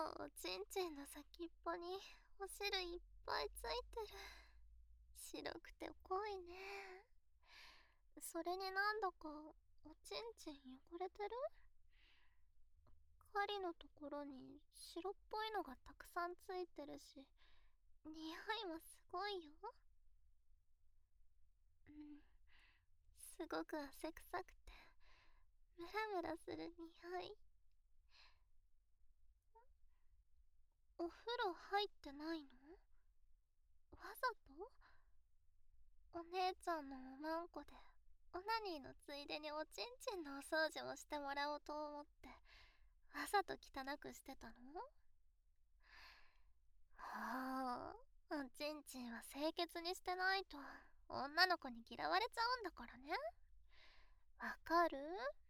おちんちんの先っぽにお汁いっぱいついてる。白くて濃いね。それになんだかおちんちん汚れてる？針のところに白っぽいのがたくさんついてるし、匂いもすごいよ。うん、すごく汗臭くてムラムラする匂い。お風呂入ってないの？わざと？お姉ちゃんのおまんこでオナニーのついでにおちんちんのお掃除もしてもらおうと思ってわざと汚くしてたの？もう、おちんちんは清潔にしてないと女の子に嫌われちゃうんだからね。わかる？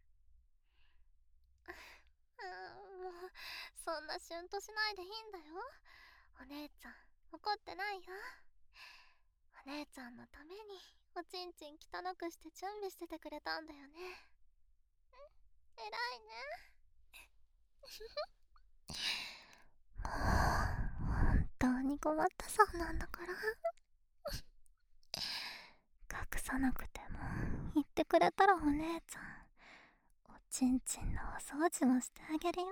もうそんなシュンとしないでいいんだよ。お姉ちゃん怒ってないよ。お姉ちゃんのためにおちんちん汚くして準備しててくれたんだよね。偉いね。もう本当に困ったさんなんだから隠さなくても言ってくれたらお姉ちゃんおちんちんのお掃除もしてあげるよ。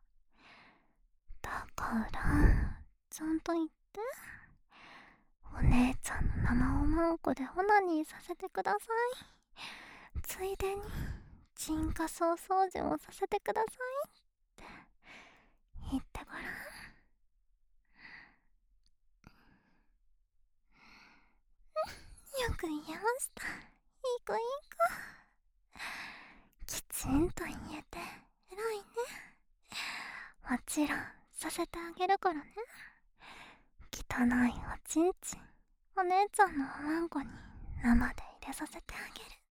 だからちゃんと言って。お姉ちゃんの生おまんこでオナニーさせてください。ついでにチンカスお掃除もさせてくださいって言ってごらん。よく言えました。いい子いい子。きちんと言えて偉いね。もちろんさせてあげるからね。汚いおちんちんお姉ちゃんのおまんこに生で入れさせてあげる。